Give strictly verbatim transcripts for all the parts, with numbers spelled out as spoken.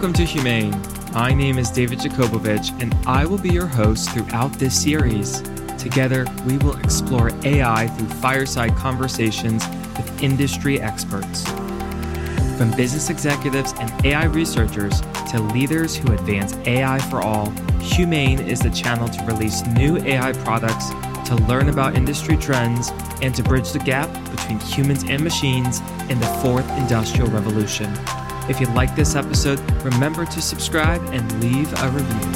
Welcome to Humane. My name is David Jakobovich, and I will be your host throughout this series. Together, we will explore A I through fireside conversations with industry experts. From business executives and A I researchers to leaders who advance A I for all, Humane is the channel to release new A I products, to learn about industry trends, and to bridge the gap between humans and machines in the fourth industrial revolution. If you like this episode, remember to subscribe and leave a review.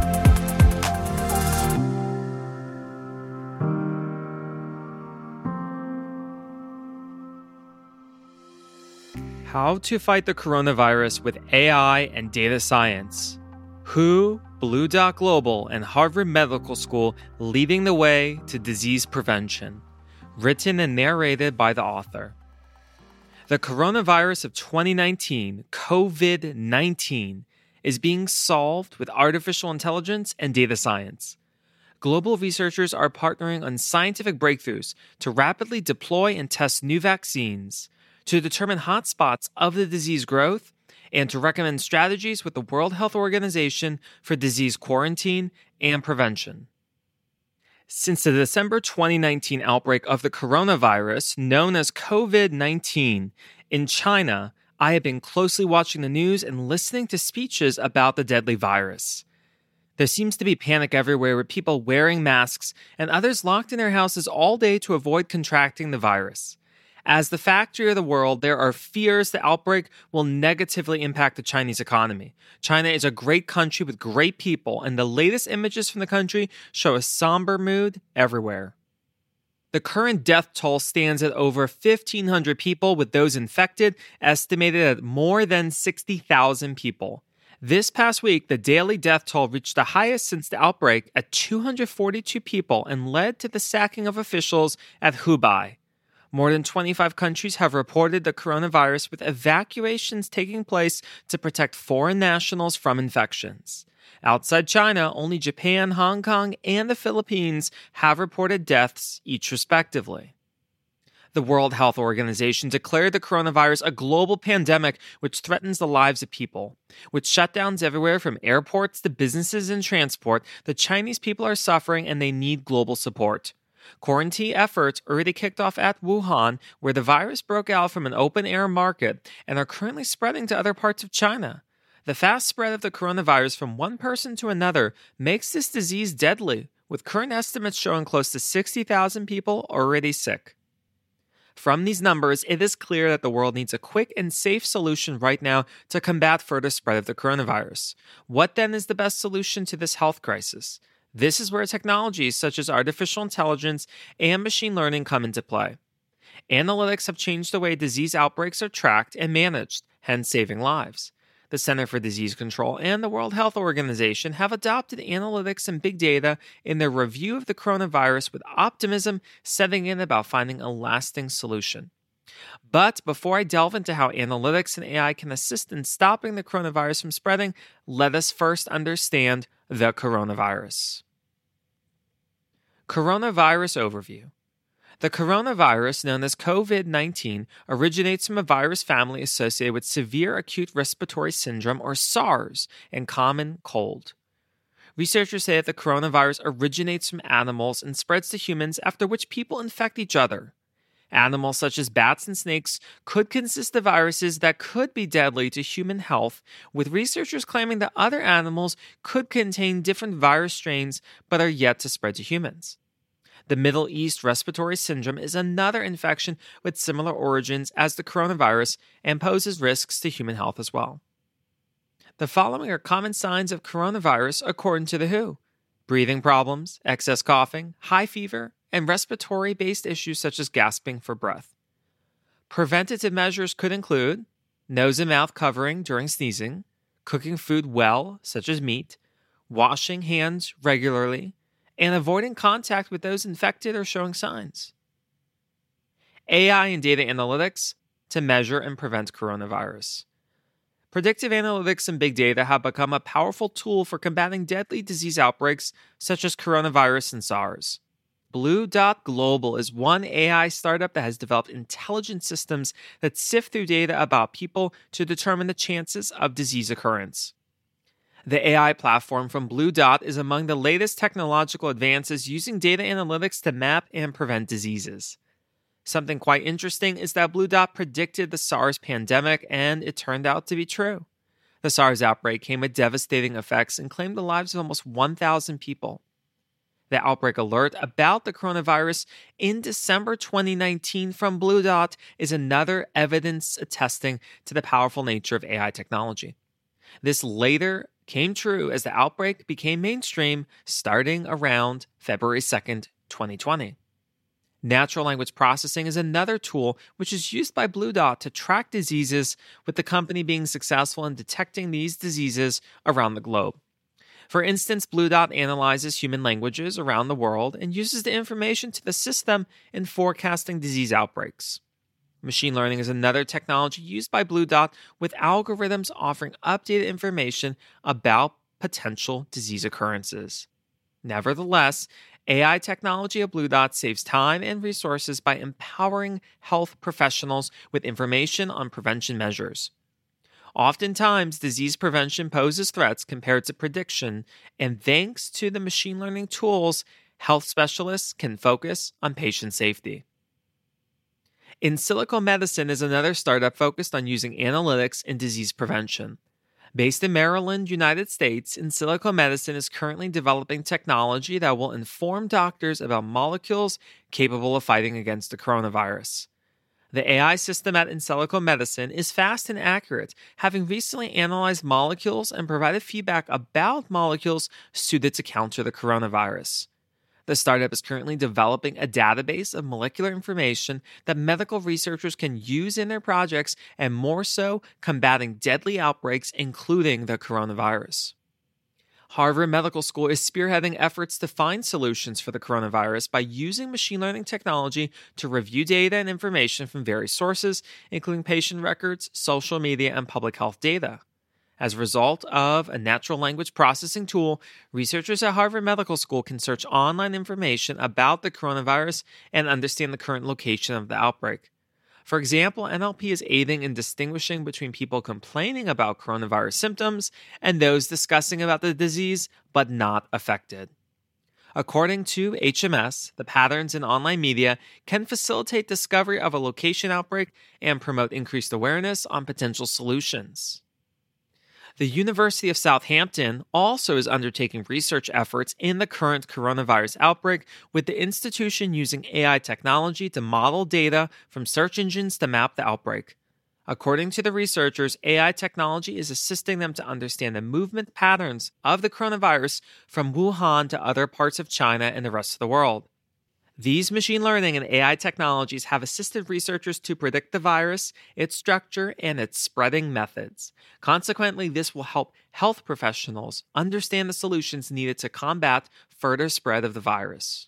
How to fight the coronavirus with A I and data science. W H O, Blue Dot Global, and Harvard Medical School leading the way to disease prevention. Written and narrated by the author. The coronavirus of twenty nineteen, covid nineteen, is being solved with artificial intelligence and data science. Global researchers are partnering on scientific breakthroughs to rapidly deploy and test new vaccines, to determine hotspots of the disease growth, and to recommend strategies with the World Health Organization for disease quarantine and prevention. Since the December twenty nineteen outbreak of the coronavirus, known as covid nineteen, in China, I have been closely watching the news and listening to speeches about the deadly virus. There seems to be panic everywhere with people wearing masks and others locked in their houses all day to avoid contracting the virus. As the factory of the world, there are fears the outbreak will negatively impact the Chinese economy. China is a great country with great people, and the latest images from the country show a somber mood everywhere. The current death toll stands at over fifteen hundred people, with those infected estimated at more than sixty thousand people. This past week, the daily death toll reached the highest since the outbreak at two hundred forty-two people and led to the sacking of officials at Hubei. More than twenty-five countries have reported the coronavirus, with evacuations taking place to protect foreign nationals from infections. Outside China, only Japan, Hong Kong, and the Philippines have reported deaths, each respectively. The World Health Organization declared the coronavirus a global pandemic which threatens the lives of people. With shutdowns everywhere from airports to businesses and transport, the Chinese people are suffering and they need global support. Quarantine efforts already kicked off at Wuhan, where the virus broke out from an open-air market and are currently spreading to other parts of China. The fast spread of the coronavirus from one person to another makes this disease deadly, with current estimates showing close to sixty thousand people already sick. From these numbers, it is clear that the world needs a quick and safe solution right now to combat further spread of the coronavirus. What then is the best solution to this health crisis? This is where technologies such as artificial intelligence and machine learning come into play. Analytics have changed the way disease outbreaks are tracked and managed, hence saving lives. The Center for Disease Control and the World Health Organization have adopted analytics and big data in their review of the coronavirus, with optimism setting in about finding a lasting solution. But before I delve into how analytics and A I can assist in stopping the coronavirus from spreading, let us first understand the coronavirus. Coronavirus overview. The coronavirus, known as covid nineteen, originates from a virus family associated with severe acute respiratory syndrome, or SARS, and common cold. Researchers say that the coronavirus originates from animals and spreads to humans, after which people infect each other. Animals such as bats and snakes could consist of viruses that could be deadly to human health, with researchers claiming that other animals could contain different virus strains but are yet to spread to humans. The Middle East respiratory syndrome is another infection with similar origins as the coronavirus and poses risks to human health as well. The following are common signs of coronavirus according to the W H O: breathing problems, excess coughing, high fever, and respiratory-based issues such as gasping for breath. Preventative measures could include nose and mouth covering during sneezing, cooking food well, such as meat, washing hands regularly, and avoiding contact with those infected or showing signs. A I and data analytics to measure and prevent coronavirus. Predictive analytics and big data have become a powerful tool for combating deadly disease outbreaks such as coronavirus and SARS. Blue Dot Global is one A I startup that has developed intelligent systems that sift through data about people to determine the chances of disease occurrence. The A I platform from Blue Dot is among the latest technological advances using data analytics to map and prevent diseases. Something quite interesting is that Blue Dot predicted the SARS pandemic, and it turned out to be true. The SARS outbreak came with devastating effects and claimed the lives of almost one thousand people. The outbreak alert about the coronavirus in December twenty nineteen from Blue Dot is another evidence attesting to the powerful nature of A I technology. This later came true as the outbreak became mainstream starting around February second, twenty twenty. Natural language processing is another tool which is used by Blue Dot to track diseases, with the company being successful in detecting these diseases around the globe. For instance, Blue Dot analyzes human languages around the world and uses the information to assist them in forecasting disease outbreaks. Machine learning is another technology used by Blue Dot, with algorithms offering updated information about potential disease occurrences. Nevertheless, A I technology at Blue Dot saves time and resources by empowering health professionals with information on prevention measures. Oftentimes, disease prevention poses threats compared to prediction, and thanks to the machine learning tools, health specialists can focus on patient safety. InSilico Medicine is another startup focused on using analytics in disease prevention. Based in Maryland, United States, InSilico Medicine is currently developing technology that will inform doctors about molecules capable of fighting against the coronavirus. The A I system at InSilico Medicine is fast and accurate, having recently analyzed molecules and provided feedback about molecules suited to counter the coronavirus. The startup is currently developing a database of molecular information that medical researchers can use in their projects, and more so, combating deadly outbreaks, including the coronavirus. Harvard Medical School is spearheading efforts to find solutions for the coronavirus by using machine learning technology to review data and information from various sources, including patient records, social media, and public health data. As a result of a natural language processing tool, researchers at Harvard Medical School can search online information about the coronavirus and understand the current location of the outbreak. For example, N L P is aiding in distinguishing between people complaining about coronavirus symptoms and those discussing about the disease but not affected. According to H M S, the patterns in online media can facilitate discovery of a location outbreak and promote increased awareness on potential solutions. The University of Southampton also is undertaking research efforts in the current coronavirus outbreak, with the institution using A I technology to model data from search engines to map the outbreak. According to the researchers, A I technology is assisting them to understand the movement patterns of the coronavirus from Wuhan to other parts of China and the rest of the world. These machine learning and A I technologies have assisted researchers to predict the virus, its structure, and its spreading methods. Consequently, this will help health professionals understand the solutions needed to combat further spread of the virus.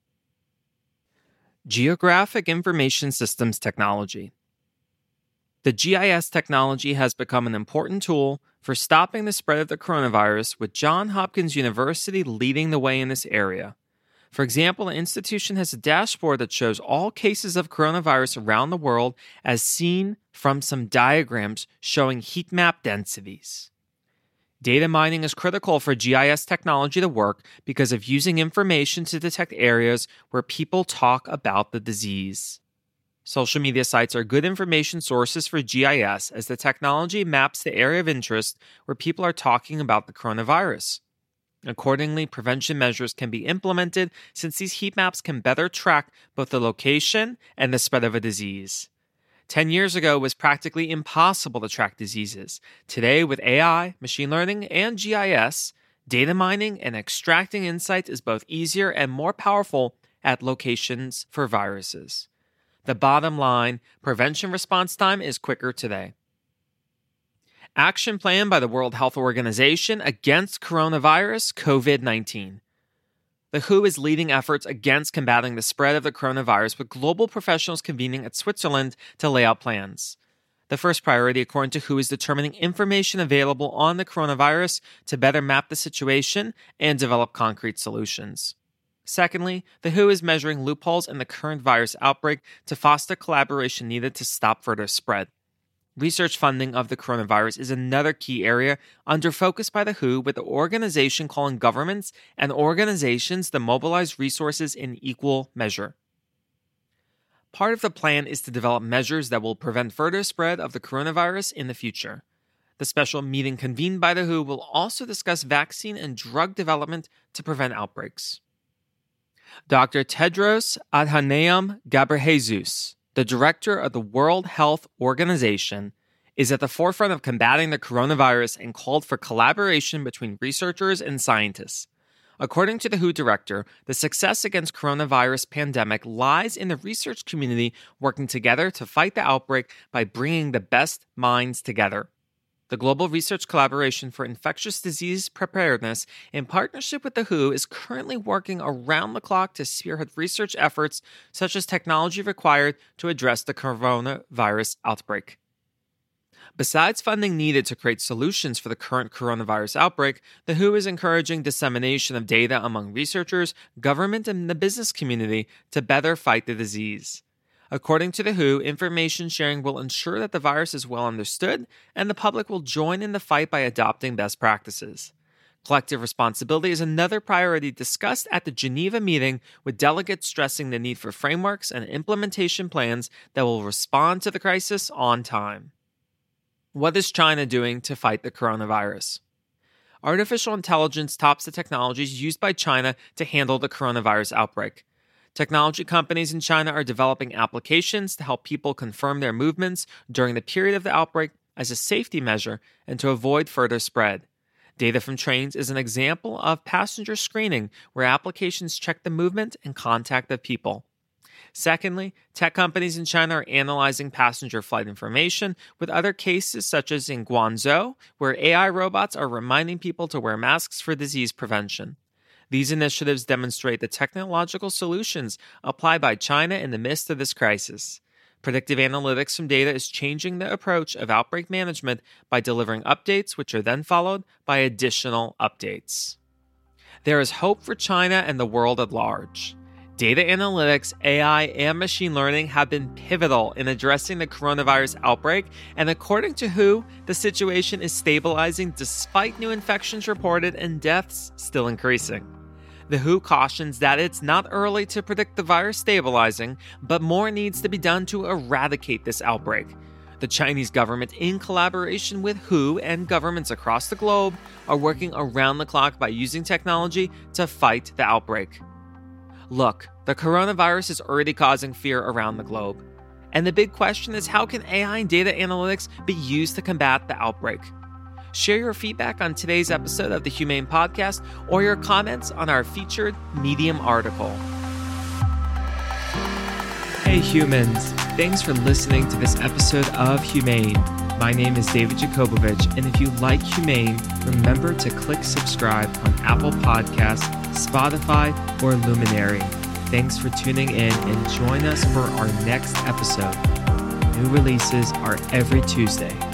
Geographic Information Systems Technology. The G I S technology has become an important tool for stopping the spread of the coronavirus, with Johns Hopkins University leading the way in this area. For example, the institution has a dashboard that shows all cases of coronavirus around the world, as seen from some diagrams showing heat map densities. Data mining is critical for G I S technology to work because of using information to detect areas where people talk about the disease. Social media sites are good information sources for G I S, as the technology maps the area of interest where people are talking about the coronavirus. Accordingly, prevention measures can be implemented, since these heat maps can better track both the location and the spread of a disease. Ten years ago, it was practically impossible to track diseases. Today, with A I, machine learning, and G I S, data mining and extracting insights is both easier and more powerful at locations for viruses. The bottom line, prevention response time is quicker today. Action plan by the World Health Organization against coronavirus COVID nineteen. The W H O is leading efforts against combating the spread of the coronavirus, with global professionals convening at Switzerland to lay out plans. The first priority, according to W H O, is determining information available on the coronavirus to better map the situation and develop concrete solutions. Secondly, the W H O is measuring loopholes in the current virus outbreak to foster collaboration needed to stop further spread. Research funding of the coronavirus is another key area under focus by the W H O, with the organization calling governments and organizations to mobilize resources in equal measure. Part of the plan is to develop measures that will prevent further spread of the coronavirus in the future. The special meeting convened by the W H O will also discuss vaccine and drug development to prevent outbreaks. Doctor Tedros Adhanom Ghebreyesus, the director of the World Health Organization, is at the forefront of combating the coronavirus and called for collaboration between researchers and scientists. According to the W H O director, the success against coronavirus pandemic lies in the research community working together to fight the outbreak by bringing the best minds together. The Global Research Collaboration for Infectious Disease Preparedness, in partnership with the W H O, is currently working around the clock to spearhead research efforts such as technology required to address the coronavirus outbreak. Besides funding needed to create solutions for the current coronavirus outbreak, the W H O is encouraging dissemination of data among researchers, government, and the business community to better fight the disease. According to the W H O, information sharing will ensure that the virus is well understood and the public will join in the fight by adopting best practices. Collective responsibility is another priority discussed at the Geneva meeting, with delegates stressing the need for frameworks and implementation plans that will respond to the crisis on time. What is China doing to fight the coronavirus? Artificial intelligence tops the technologies used by China to handle the coronavirus outbreak. Technology companies in China are developing applications to help people confirm their movements during the period of the outbreak as a safety measure and to avoid further spread. Data from trains is an example of passenger screening, where applications check the movement and contact of people. Secondly, tech companies in China are analyzing passenger flight information, with other cases such as in Guangzhou, where A I robots are reminding people to wear masks for disease prevention. These initiatives demonstrate the technological solutions applied by China in the midst of this crisis. Predictive analytics from data is changing the approach of outbreak management by delivering updates, which are then followed by additional updates. There is hope for China and the world at large. Data analytics, A I, and machine learning have been pivotal in addressing the coronavirus outbreak, and according to W H O, the situation is stabilizing despite new infections reported and deaths still increasing. The W H O cautions that it's not early to predict the virus stabilizing, but more needs to be done to eradicate this outbreak. The Chinese government, in collaboration with W H O and governments across the globe, are working around the clock by using technology to fight the outbreak. Look, the coronavirus is already causing fear around the globe. And the big question is, how can A I and data analytics be used to combat the outbreak? Share your feedback on today's episode of the Humane Podcast or your comments on our featured Medium article. Hey humans, thanks for listening to this episode of Humane. My name is David Jakobovich, and if you like Humane, remember to click subscribe on Apple Podcasts, Spotify, or Luminary. Thanks for tuning in and join us for our next episode. New releases are every Tuesday.